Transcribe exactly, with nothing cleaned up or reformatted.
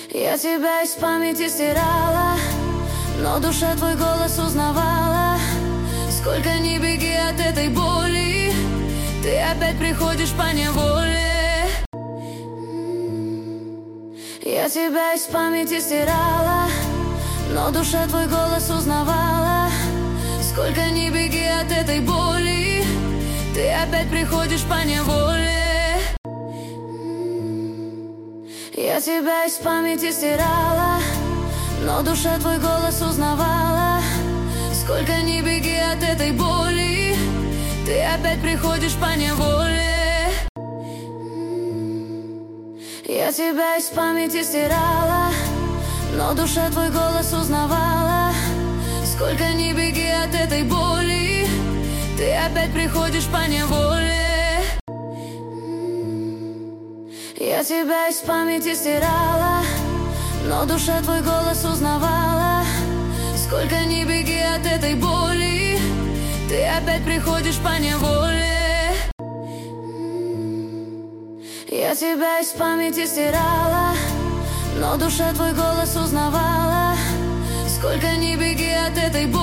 Я тебя из памяти стирала, но душа твой голос узнавала. Сколько ни беги от этой боли, ты опять приходишь по неволе. Я тебя из памяти стирала, но душа твой голос узнавала. Сколько ни беги от этой боли, ты опять приходишь по неволе. Я тебя из памяти стирала, но душа твой голос узнавала. Сколько ни беги от этой боли, ты опять приходишь по неволе. Я тебя из памяти стирала, но душа твой голос узнавала. Сколько ни беги от этой боли, ты опять приходишь по неволе. Я тебя из памяти стирала, но душа твой голос узнавала. Сколько ни беги от этой боли, ты опять приходишь по неволе. Я тебя из памяти стирала, но душа твой голос узнавала. Сколько ни беги от этой боли.